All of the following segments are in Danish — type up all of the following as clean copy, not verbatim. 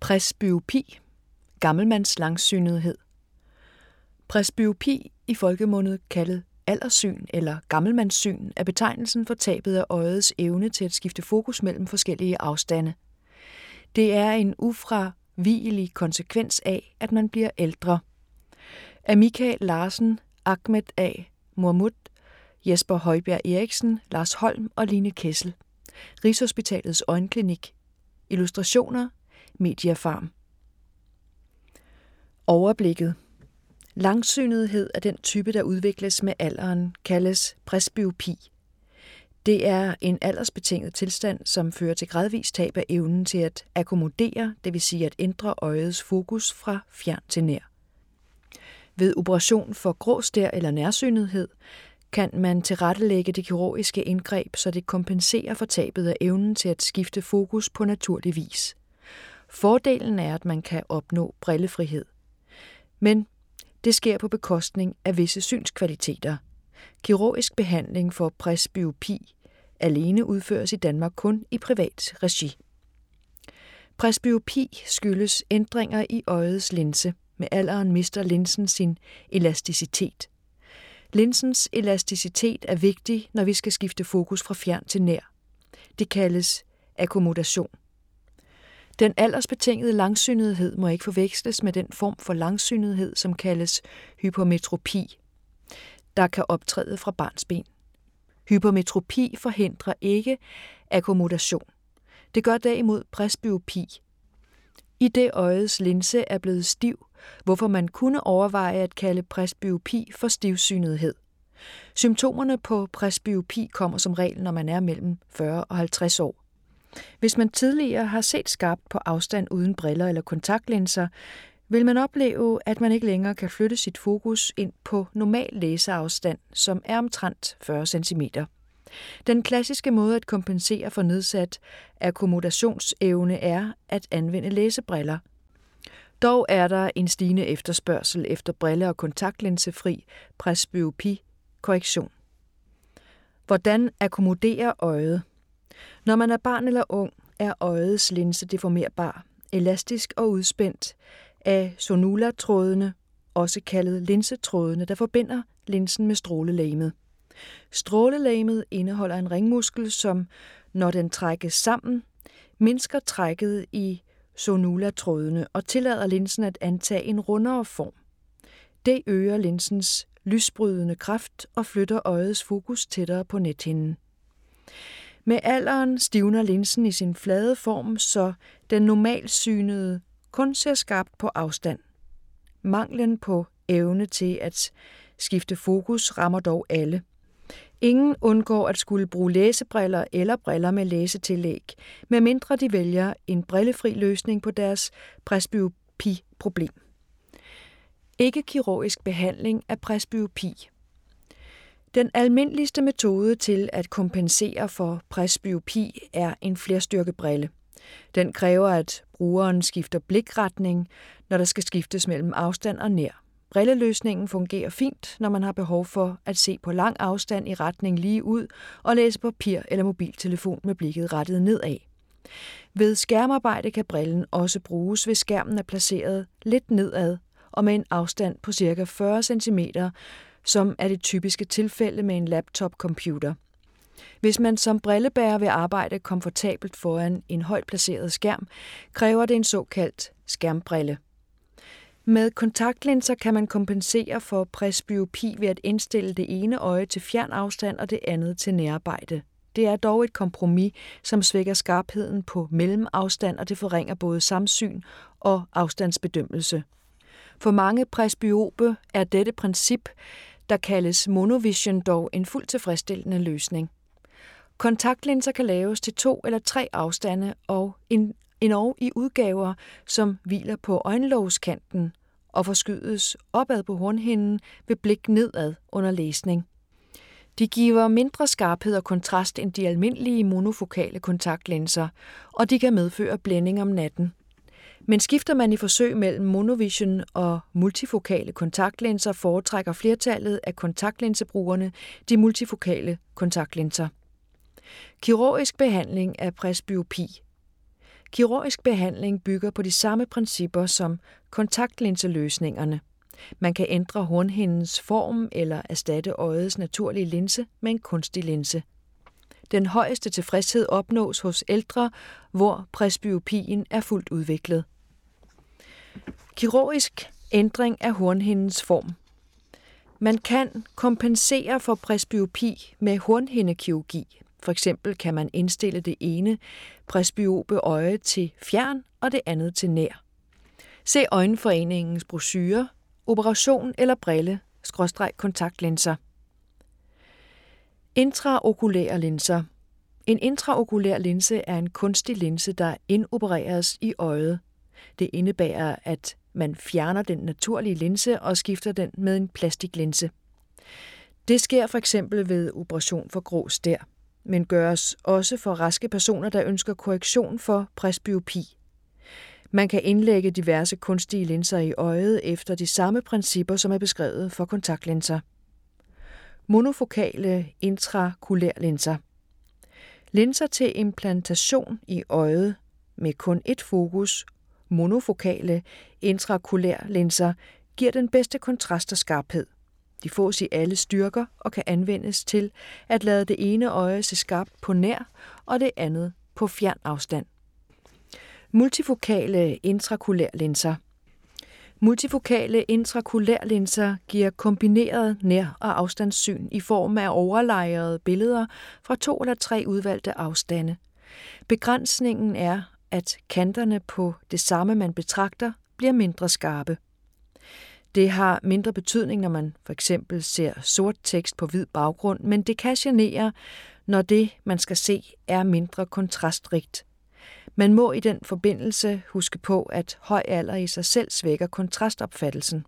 Presbyopi, gammelmands langsynethed. Presbyopi, i folkemunde kaldet alderssyn eller gammelmandssyn, er betegnelsen for tabet af øjets evne til at skifte fokus mellem forskellige afstande. Det er en ufravigelig konsekvens af, at man bliver ældre. Af Michael Larsen, Ahmed A. Mohamud, Jesper Højbjerg Eriksen, Lars Holm og Line Kessel. Rigshospitalets Øjenklinik. Illustrationer Mediafarm. Overblikket. Langsynethed er den type, der udvikles med alderen, kaldes presbyopi. Det er en aldersbetinget tilstand, som fører til gradvis tab af evnen til at akkommodere, det vil sige at ændre øjets fokus fra fjern til nær. Ved operation for grå stær eller nærsynethed kan man tilrettelægge det kirurgiske indgreb, så det kompenserer for tabet af evnen til at skifte fokus på naturlig vis. Fordelen er, at man kan opnå brillefrihed. Men det sker på bekostning af visse synskvaliteter. Kirurgisk behandling for presbyopi alene udføres i Danmark kun i privat regi. Presbyopi skyldes ændringer i øjets linse. Med alderen mister linsen sin elasticitet. Linsens elasticitet er vigtig, når vi skal skifte fokus fra fjern til nær. Det kaldes akkommodation. Den aldersbetingede langsynethed må ikke forveksles med den form for langsynethed, som kaldes hypermetropi, der kan optræde fra barnsben. Hypermetropi forhindrer ikke akkommodation. Det gør derimod presbyopi. I det øjets linse er blevet stiv, hvorfor man kunne overveje at kalde presbyopi for stivsynethed. Symptomerne på presbyopi kommer som regel, når man er mellem 40 og 50 år. Hvis man tidligere har set skarpt på afstand uden briller eller kontaktlinser, vil man opleve, at man ikke længere kan flytte sit fokus ind på normal læseafstand, som er omtrent 40 cm. Den klassiske måde at kompensere for nedsat akkommodationsevne er at anvende læsebriller. Dog er der en stigende efterspørgsel efter brille- og kontaktlinsefri presbyopi-korrektion. Hvordan akkommodere øjet? Når man er barn eller ung, er øjets linse deformerbar, elastisk og udspændt af sonula-trådene, også kaldet linsetrådene, der forbinder linsen med strålelegemet. Strålelegemet indeholder en ringmuskel, som, når den trækkes sammen, mindsker trækket i sonula-trådene og tillader linsen at antage en rundere form. Det øger linsens lysbrydende kraft og flytter øjets fokus tættere på nethinden. Med alderen stivner linsen i sin flade form, så den normalsynede kun ser skarpt på afstand. Manglen på evne til at skifte fokus rammer dog alle. Ingen undgår at skulle bruge læsebriller eller briller med læsetillæg, medmindre de vælger en brillefri løsning på deres presbyopi-problem. Ikke-kirurgisk behandling af presbyopi. Den almindeligste metode til at kompensere for presbyopi er en flerstyrkebrille. Den kræver, at brugeren skifter blikretning, når der skal skiftes mellem afstand og nær. Brilleløsningen fungerer fint, når man har behov for at se på lang afstand i retning lige ud og læse papir eller mobiltelefon med blikket rettet nedad. Ved skærmarbejde kan brillen også bruges, hvis skærmen er placeret lidt nedad og med en afstand på ca. 40 cm, som er det typiske tilfælde med en laptop-computer. Hvis man som brillebærer vil arbejde komfortabelt foran en højt placeret skærm, kræver det en såkaldt skærmbrille. Med kontaktlinser kan man kompensere for presbyopi ved at indstille det ene øje til fjern afstand og det andet til nærarbejde. Det er dog et kompromis, som svækker skarpheden på mellemafstand, og det forringer både samsyn og afstandsbedømmelse. For mange presbyope er dette princip, der kaldes monovision, dog en fuldt tilfredsstillende løsning. Kontaktlinser kan laves til 2 eller 3 afstande og endog i udgaver, som hviler på øjenlågskanten og forskydes opad på hornhinden ved blik nedad under læsning. De giver mindre skarphed og kontrast end de almindelige monofokale kontaktlinser, og de kan medføre blænding om natten. Men skifter man i forsøg mellem monovision og multifokale kontaktlinser, foretrækker flertallet af kontaktlinsebrugerne de multifokale kontaktlinser. Kirurgisk behandling af presbyopi. Kirurgisk behandling bygger på de samme principper som kontaktlinseløsningerne. Man kan ændre hornhindens form eller erstatte øjets naturlige linse med en kunstig linse. Den højeste tilfredshed opnås hos ældre, hvor presbyopien er fuldt udviklet. Kirurgisk ændring af hornhindens form. Man kan kompensere for presbyopi med hornhindekirurgi. For eksempel kan man indstille det ene presbyope øje til fjern og det andet til nær. Se Øjenforeningens brochure, operation eller brille/kontaktlinser. Intraokulære linser. En intraokulær linse er en kunstig linse, der indopereres i øjet. Det indebærer, at man fjerner den naturlige linse og skifter den med en plastiklinse. Det sker for eksempel ved operation for grå stær, men gøres også for raske personer, der ønsker korrektion for presbyopi. Man kan indlægge diverse kunstige linser i øjet efter de samme principper, som er beskrevet for kontaktlinser. Monofokale intraokulærlinser. Linser til implantation i øjet med kun ét fokus, monofokale intraokulærlinser, giver den bedste kontrast og skarphed. De fås i alle styrker og kan anvendes til at lade det ene øje se skarpt på nær og det andet på fjern afstand. Multifokale intraokulærlinser. Multifokale intraokulærlinser giver kombineret nær- og afstandssyn i form af overlejrede billeder fra 2 eller 3 udvalgte afstande. Begrænsningen er, at kanterne på det samme, man betragter, bliver mindre skarpe. Det har mindre betydning, når man for eksempel ser sort tekst på hvid baggrund, men det kan genere, når det, man skal se, er mindre kontrastrigt. Man må i den forbindelse huske på, at høj alder i sig selv svækker kontrastopfattelsen.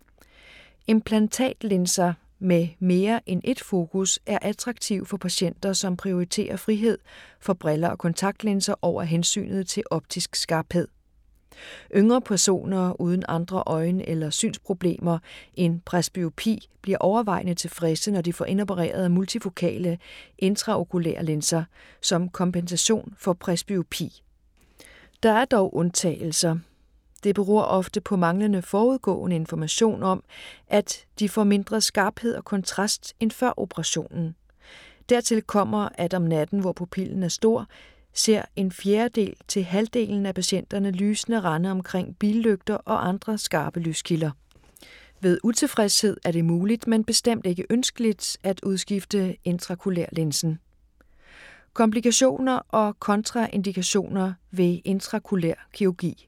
Implantatlinser med mere end ét fokus er attraktiv for patienter, som prioriterer frihed for briller og kontaktlinser over hensynet til optisk skarphed. Yngre personer uden andre øjen- eller synsproblemer end presbyopi bliver overvejende tilfredse, når de får indopereret multifokale intraokulære linser som kompensation for presbyopi. Der er dog undtagelser. Det beror ofte på manglende forudgående information om, at de får mindre skarphed og kontrast end før operationen. Dertil kommer, at om natten, hvor pupillen er stor, ser 1/4 til halvdelen af patienterne lysende rande omkring billygter og andre skarpe lyskilder. Ved utilfredshed er det muligt, men bestemt ikke ønskeligt at udskifte intraokulærlinsen. Komplikationer og kontraindikationer ved intraokulær kirurgi.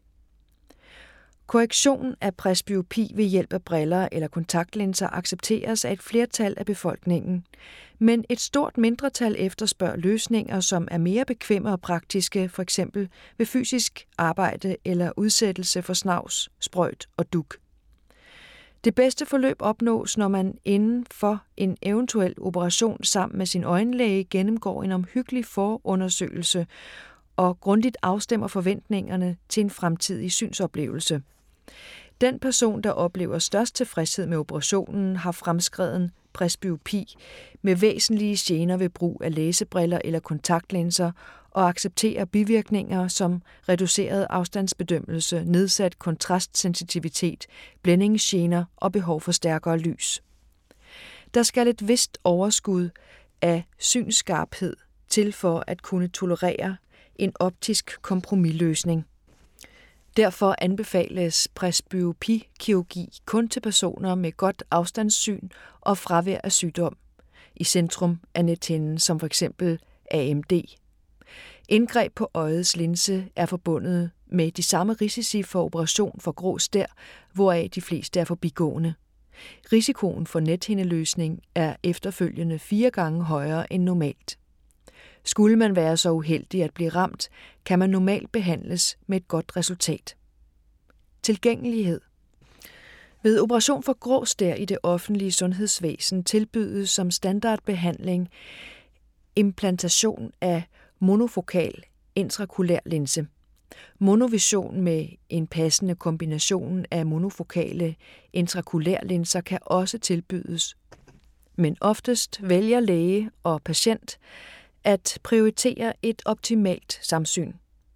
Korrektion af presbyopi ved hjælp af briller eller kontaktlinser accepteres af et flertal af befolkningen, men et stort mindretal efterspørger løsninger, som er mere bekvemme og praktiske, f.eks. ved fysisk arbejde eller udsættelse for snavs, sprøjt og dug. Det bedste forløb opnås, når man inden for en eventuel operation sammen med sin øjenlæge gennemgår en omhyggelig forundersøgelse og grundigt afstemmer forventningerne til en fremtidig synsoplevelse. Den person, der oplever størst tilfredshed med operationen, har fremskreden presbyopi med væsentlige gener ved brug af læsebriller eller kontaktlinser og accepterer bivirkninger som reduceret afstandsbedømmelse, nedsat kontrastsensitivitet, blændingsgener og behov for stærkere lys. Der skal et vist overskud af synsskarphed til for at kunne tolerere en optisk kompromisløsning. Derfor anbefales presbyopikirurgi kun til personer med godt afstandssyn og fravær af sygdom, i centrum af nethinden som f.eks. AMD. Indgreb på øjets linse er forbundet med de samme risici for operation for grå stær, hvoraf de fleste er forbigående. Risikoen for nethindeløsning er efterfølgende 4 gange højere end normalt. Skulle man være så uheldig at blive ramt, kan man normalt behandles med et godt resultat. Tilgængelighed. Ved operation for grå stær i det offentlige sundhedsvæsen tilbydes som standardbehandling implantation af monofokal intraokulær linse. Monovision med en passende kombination af monofokale intraokulærlinser kan også tilbydes, men oftest vælger læge og patient at prioritere et optimalt samsyn.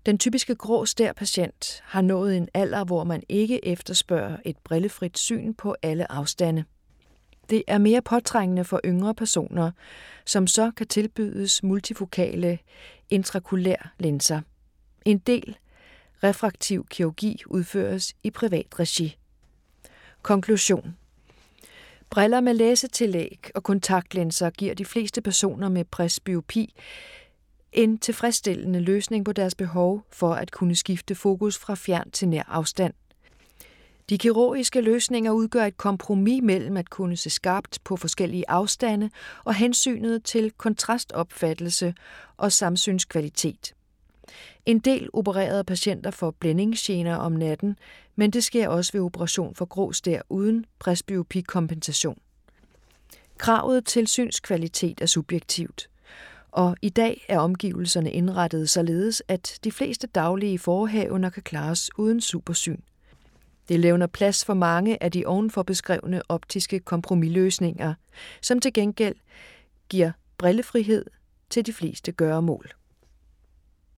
Den typiske grå stær-patient har nået en alder, hvor man ikke efterspørger et brillefrit syn på alle afstande. Det er mere påtrængende for yngre personer, som så kan tilbydes multifokale intraokulær linser. En del refraktiv kirurgi udføres i privat regi. Konklusion. Briller med læsetillæg og kontaktlinser giver de fleste personer med presbyopi en tilfredsstillende løsning på deres behov for at kunne skifte fokus fra fjern til nær afstand. De kirurgiske løsninger udgør et kompromis mellem at kunne se skarpt på forskellige afstande og hensynet til kontrastopfattelse og samsynskvalitet. En del opererede patienter får blændingsgener om natten, men det sker også ved operation for grå stær uden presbyopikompensation. Kravet til synskvalitet er subjektivt, og i dag er omgivelserne indrettet således, at de fleste daglige forehavender kan klares uden supersyn. Det levner plads for mange af de ovenfor beskrevne optiske kompromisløsninger, som til gengæld giver brillefrihed til de fleste gøremål.